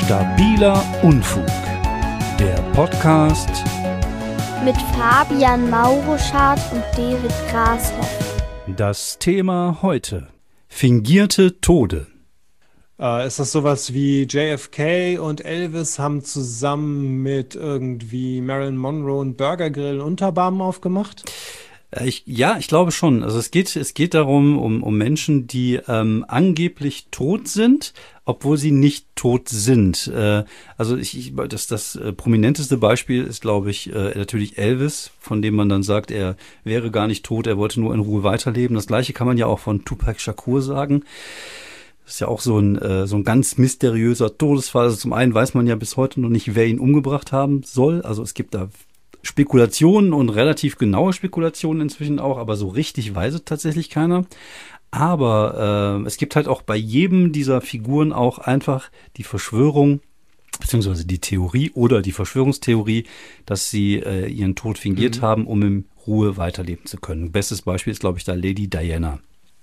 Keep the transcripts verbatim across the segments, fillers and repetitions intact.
Stabiler Unfug, der Podcast mit Fabian Mauruschardt und David Grashoff. Das Thema heute: fingierte Tode. Äh, ist das sowas wie J F K und Elvis haben zusammen mit irgendwie Marilyn Monroe einen Burgergrill Unterbarmen aufgemacht? Ich, ja, ich glaube schon. Also es geht, es geht darum, um, um Menschen, die ähm, angeblich tot sind, obwohl sie nicht tot sind. Äh, also ich, ich, das, das äh, prominenteste Beispiel ist, glaube ich, äh, natürlich Elvis, von dem man dann sagt, er wäre gar nicht tot, er wollte nur in Ruhe weiterleben. Das Gleiche kann man ja auch von Tupac Shakur sagen. Das ist ja auch so ein, äh, so ein ganz mysteriöser Todesfall. Also zum einen weiß man ja bis heute noch nicht, wer ihn umgebracht haben soll. Also es gibt da Spekulationen und relativ genaue Spekulationen inzwischen auch, aber so richtig weiß es tatsächlich keiner. Aber äh, es gibt halt auch bei jedem dieser Figuren auch einfach die Verschwörung, beziehungsweise die Theorie oder die Verschwörungstheorie, dass sie äh, ihren Tod fingiert mhm. haben, um in Ruhe weiterleben zu können. Bestes Beispiel ist, glaube ich, da Lady Diana.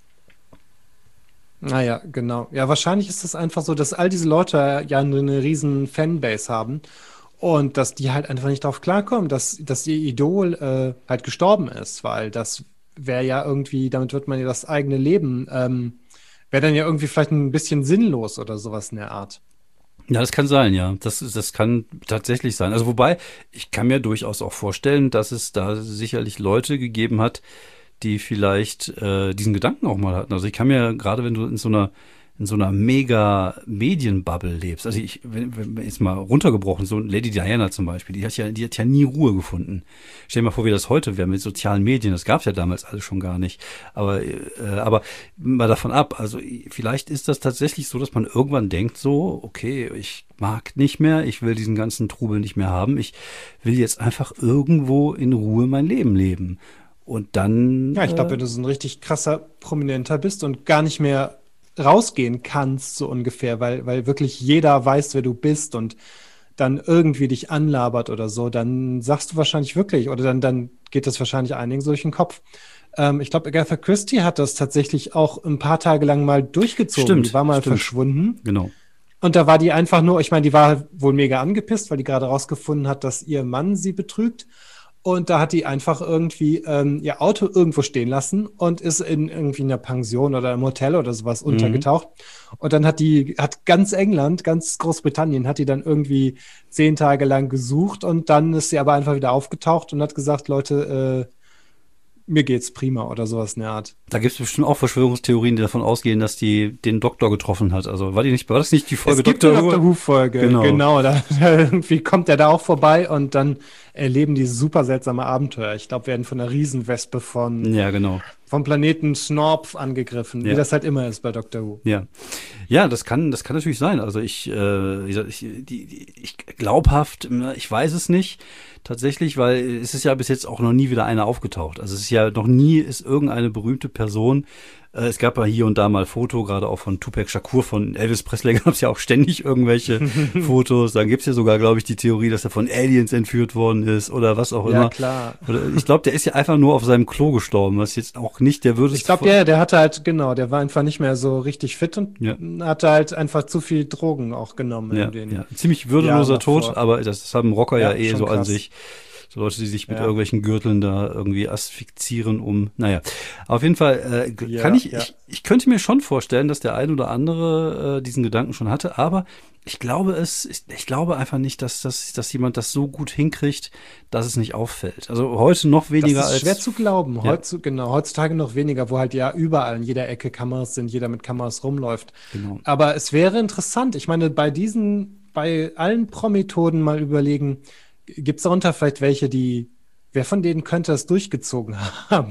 Naja, genau. Ja, wahrscheinlich ist es einfach so, dass all diese Leute ja eine, eine riesen Fanbase haben. Und dass die halt einfach nicht darauf klarkommen, dass, dass ihr Idol äh, halt gestorben ist, weil das wäre ja irgendwie, damit wird man ja das eigene Leben, ähm, wäre dann ja irgendwie vielleicht ein bisschen sinnlos oder sowas in der Art. Ja, das kann sein, ja. Das, das kann tatsächlich sein. Also wobei, ich kann mir durchaus auch vorstellen, dass es da sicherlich Leute gegeben hat, die vielleicht äh, diesen Gedanken auch mal hatten. Also ich kann mir, gerade wenn du in so einer in so einer mega Medienbubble lebst. Also ich, wenn, wenn jetzt mal runtergebrochen, so Lady Diana zum Beispiel, die hat ja, die hat ja nie Ruhe gefunden. Stell dir mal vor, wie das heute wäre mit sozialen Medien. Das gab es ja damals alles schon gar nicht. Aber, äh, aber mal davon ab. Also vielleicht ist das tatsächlich so, dass man irgendwann denkt so, okay, ich mag nicht mehr, ich will diesen ganzen Trubel nicht mehr haben. Ich will jetzt einfach irgendwo in Ruhe mein Leben leben. Und dann. Ja, ich glaube, äh, wenn du so ein richtig krasser Prominenter bist und gar nicht mehr rausgehen kannst, so ungefähr, weil, weil wirklich jeder weiß, wer du bist und dann irgendwie dich anlabert oder so, dann sagst du wahrscheinlich wirklich, oder dann, dann geht das wahrscheinlich einigen so durch den Kopf. Ähm, ich glaube, Agatha Christie hat das tatsächlich auch ein paar Tage lang mal durchgezogen. Stimmt, die war mal stimmt. verschwunden. Genau. Und da war die einfach nur, ich meine, die war wohl mega angepisst, weil die gerade rausgefunden hat, dass ihr Mann sie betrügt. Und da hat die einfach irgendwie ähm, ihr Auto irgendwo stehen lassen und ist in irgendwie einer Pension oder im Hotel oder sowas mhm. untergetaucht. Und dann hat die, hat ganz England, ganz Großbritannien, hat die dann irgendwie zehn Tage lang gesucht und dann ist sie aber einfach wieder aufgetaucht und hat gesagt, Leute, äh, mir geht's prima oder sowas in der Art. Da gibt es bestimmt auch Verschwörungstheorien, die davon ausgehen, dass die den Doktor getroffen hat. Also war die nicht, war das nicht die Folge es gibt Doktor Who? Doctor Who-Folge, genau. genau da, da irgendwie kommt er da auch vorbei und dann erleben die super seltsame Abenteuer. Ich glaube, werden von einer Riesenwespe von ja, genau. vom Planeten Snorp angegriffen, ja. Wie das halt immer ist bei Doctor Who. Ja, ja, das kann, das kann natürlich sein. Also ich, äh, wie gesagt, ich, die, die, ich glaubhaft, ich weiß es nicht tatsächlich, weil es ist ja bis jetzt auch noch nie wieder einer aufgetaucht. Also es ist ja noch nie ist irgendeine berühmte Person. Äh, es gab ja hier und da mal Foto, gerade auch von Tupac Shakur, von Elvis Presley gab es ja auch ständig irgendwelche Fotos. Dann gibt's ja sogar, glaube ich, die Theorie, dass er von Aliens entführt worden ist oder was auch immer. Ja, klar. Oder ich glaube, der ist ja einfach nur auf seinem Klo gestorben, was jetzt auch nicht der würde. Ich glaube, der, der hatte halt, genau, der war einfach nicht mehr so richtig fit und ja. hatte halt einfach zu viel Drogen auch genommen. Ja, in den ja. Ziemlich würdeloser Jahren Tod, davor. aber das haben Rocker ja, ja eh so krass. an sich. So Leute, die sich mit ja. irgendwelchen Gürteln da irgendwie asphyxieren, um, naja. Auf jeden Fall äh, ja, kann ich, ja. ich, ich könnte mir schon vorstellen, dass der ein oder andere äh, diesen Gedanken schon hatte, aber ich glaube es, ich, ich glaube einfach nicht, dass, dass, dass jemand das so gut hinkriegt, dass es nicht auffällt. Also heute noch weniger als. Das ist schwer zu glauben. Ja. Heutzu, genau, heutzutage noch weniger, wo halt ja überall in jeder Ecke Kameras sind, jeder mit Kameras rumläuft. Genau. Aber es wäre interessant. Ich meine, bei diesen, bei allen Pro-Methoden mal überlegen, gibt es darunter vielleicht welche, die, wer von denen könnte das durchgezogen haben?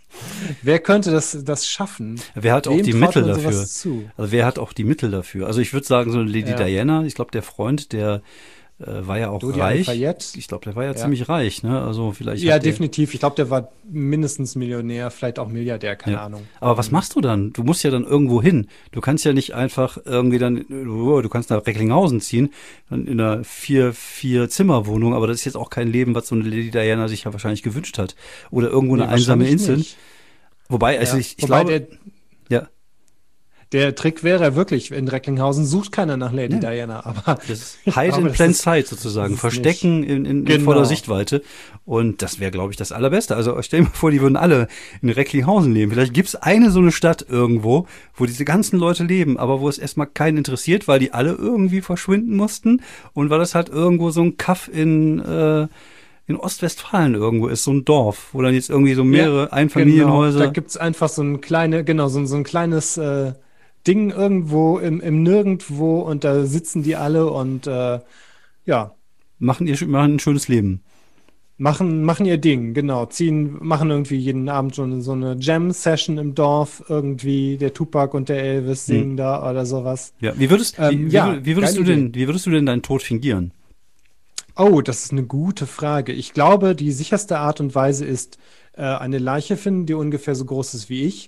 Wer könnte das, das schaffen? Wer hat auch Wem die traut Mittel man dafür? sowas zu? Also wer hat auch die Mittel dafür? Also ich würde sagen, so eine Lady Ja. Diana, ich glaube, der Freund, der äh, war ja auch Dodi reich. Al-Fayed? Ich glaube, der war ja, Ja. ziemlich reich, ne? Also vielleicht. Ja, hat der, definitiv. Ich glaube, der war mindestens Millionär, vielleicht auch Milliardär, keine Ja. Ahnung. Aber was machst du dann? Du musst ja dann irgendwo hin. Du kannst ja nicht einfach irgendwie dann, du kannst nach Recklinghausen ziehen, dann in einer vier, vier Zimmerwohnung, aber das ist jetzt auch kein Leben, was so eine Lady Diana sich ja wahrscheinlich gewünscht hat. Oder irgendwo Nee, eine einsame wahrscheinlich Insel. nicht. Wobei, also Ja. ich, ich Wobei glaube, der, ja. Der Trick wäre wirklich, in Recklinghausen sucht keiner nach Lady Ja. Diana, aber Das ist Hide in plain sight sozusagen, verstecken in, in, in Genau. voller Sichtweite. Und das wäre, glaube ich, das Allerbeste. Also stell dir mal vor, die würden alle in Recklinghausen leben. Vielleicht gibt's eine so eine Stadt irgendwo, wo diese ganzen Leute leben, aber wo es erstmal keinen interessiert, weil die alle irgendwie verschwinden mussten und weil das halt irgendwo so ein Kaff in äh, in Ostwestfalen irgendwo ist, so ein Dorf, wo dann jetzt irgendwie so mehrere Ja, Einfamilienhäuser. Genau. Da gibt's einfach so ein kleine, genau, so, ein- so ein kleines äh, Ding irgendwo im, im Nirgendwo und da sitzen die alle und äh, ja, machen ihr machen ein schönes Leben. machen, machen ihr Ding, genau, ziehen, machen irgendwie jeden Abend so eine, so eine Jam-Session im Dorf, irgendwie der Tupac und der Elvis singen Hm. da oder sowas. Ja, wie würdest, Ähm, wie, ja, wie, wie würdest du geile denn, wie würdest du denn deinen Tod fingieren? Oh, das ist eine gute Frage. Ich glaube, die sicherste Art und Weise ist, äh, eine Leiche finden, die ungefähr so groß ist wie ich.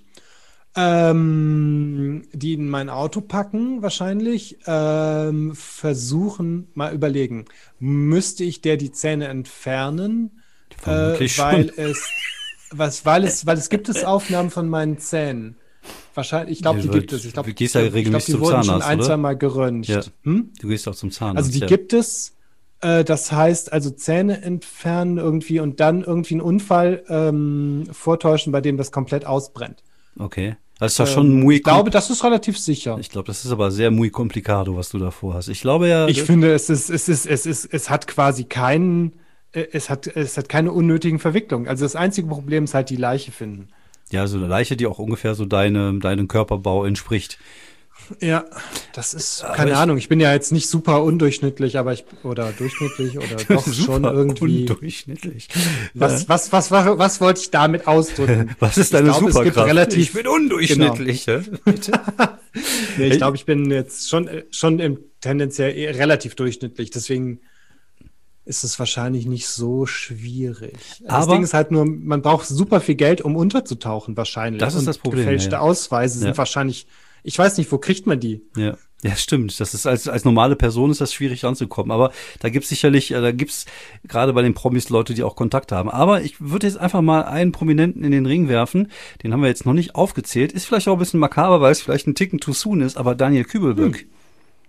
Ähm, die in mein Auto packen, wahrscheinlich. Ähm, versuchen, mal überlegen. Müsste ich der die Zähne entfernen? Äh, Vermutlich weil schon. es, was, weil es, weil es gibt es Aufnahmen von meinen Zähnen. Wahrscheinlich, ich glaube, Ja, die du- gibt es. Ich glaube, du gehst ja ich glaub, regelmäßig die zum wurden schon Zahnarzt, ein, oder? zwei Mal geröntgt. Ja. Hm? Du gehst auch zum Zahnarzt. Also die ja. gibt es. Äh, das heißt also Zähne entfernen irgendwie und dann irgendwie einen Unfall ähm, vortäuschen, bei dem das komplett ausbrennt. Okay. Das ist doch schon Ähm, muy ich glaube, das ist relativ sicher. Ich glaube, das ist aber sehr muy complicado, was du davor hast. Ich glaube ja. Ich finde, es ist, es ist, es ist, es hat quasi keinen, äh, es hat, es hat keine unnötigen Verwicklungen. Also das einzige Problem ist halt die Leiche finden. Ja, so eine Leiche, die auch ungefähr so deine, deinem Körperbau entspricht. Ja, das ist, Aber keine ich- Ahnung, ich bin ja jetzt nicht super undurchschnittlich, aber ich, oder durchschnittlich oder doch schon Super irgendwie. undurchschnittlich. Was, was, was, was, was wollte ich damit ausdrücken? Was ist deine Ich glaube, es gibt Superkraft? relativ- ich bin undurchschnittlich. hä? Bitte? Nee, ich glaube, ich bin jetzt schon, äh, schon im, tendenziell eher relativ durchschnittlich. Deswegen ist es wahrscheinlich nicht so schwierig. das Aber- Ding ist halt nur, man braucht super viel Geld, um unterzutauchen, wahrscheinlich. Das ist Und das Problem, Gefälschte ja. Ausweise sind Ja. wahrscheinlich, ich weiß nicht, wo kriegt man die? Ja. Ja, stimmt. Das ist als, als normale Person ist das schwierig ranzukommen. Aber da gibt's sicherlich, äh, da gibt's gerade bei den Promis Leute, die auch Kontakt haben. Aber ich würde jetzt einfach mal einen Prominenten in den Ring werfen. Den haben wir jetzt noch nicht aufgezählt. Ist vielleicht auch ein bisschen makaber, weil es vielleicht ein Ticken too soon ist. Aber Daniel Kübelböck. Hm.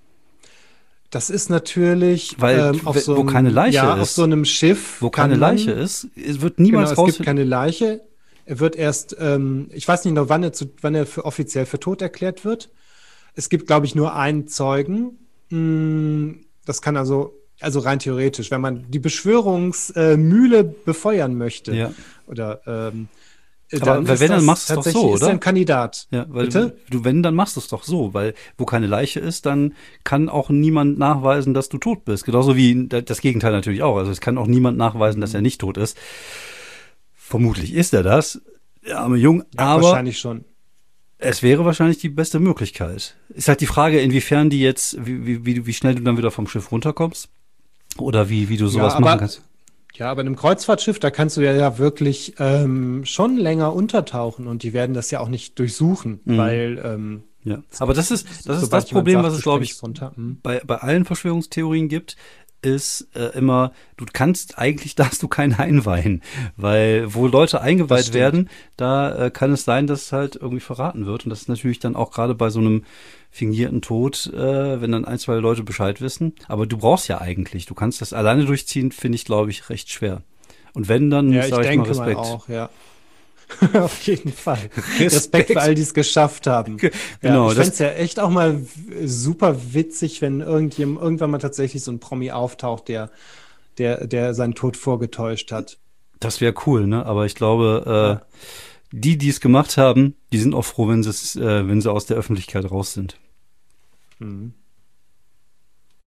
Das ist natürlich Weil, ähm, auf wo so einem, keine Leiche ja, ist. auf so einem Schiff. Wo kann keine man- Leiche ist, es wird Genau, niemals es raus. gibt keine Leiche. Er wird erst, ähm, ich weiß nicht noch, wann er, zu, wann er für offiziell für tot erklärt wird. Es gibt, glaube ich, nur einen Zeugen. Mm, Das kann also, also rein theoretisch, wenn man die Beschwörungsmühle befeuern möchte, Ja. oder ähm, Aber dann weil ist wenn, dann das machst du es doch tatsächlich so, ist er oder? ein Kandidat. Ja, weil Bitte? du, wenn, dann machst du es doch so, weil wo keine Leiche ist, dann kann auch niemand nachweisen, dass du tot bist. Genauso wie das Gegenteil natürlich auch. Also es kann auch niemand nachweisen, dass er nicht tot ist. Vermutlich ist er das, der arme Jung, Ja, aber wahrscheinlich schon. es wäre wahrscheinlich die beste Möglichkeit. Ist halt die Frage, inwiefern die jetzt, wie, wie, wie, wie schnell du dann wieder vom Schiff runterkommst oder wie, wie du sowas aber- machen kannst. Ja, aber in einem Kreuzfahrtschiff, da kannst du ja, ja wirklich ähm, schon länger untertauchen und die werden das ja auch nicht durchsuchen, Mhm. weil ähm, Ja, aber das ist, das ist sobald das jemand Problem, sagt, was du es, glaube ich, springst runter. Mhm. bei, bei allen Verschwörungstheorien gibt, ist äh, immer, du kannst, eigentlich darfst du keinen einweihen, weil wo Leute Das eingeweiht stimmt. werden, da äh, kann es sein, dass es halt irgendwie verraten wird und das ist natürlich dann auch gerade bei so einem fingierten Tod, äh, wenn dann ein, zwei Leute Bescheid wissen, aber du brauchst ja eigentlich, du kannst das alleine durchziehen, finde ich, glaube ich, recht schwer. Und wenn, dann Ja, ich sage ich, denke mal mal Respekt. auch, ja. Auf jeden Fall. Respekt für all die es geschafft haben. Genau, Ja, ich das- fände es ja echt auch mal w- super witzig, wenn irgendjemand irgendwann mal tatsächlich so ein Promi auftaucht, der, der, der seinen Tod vorgetäuscht hat. Das wäre cool, ne? Aber ich glaube, äh, die, die es gemacht haben, die sind auch froh, wenn sie es, äh, wenn sie aus der Öffentlichkeit raus sind. Mhm.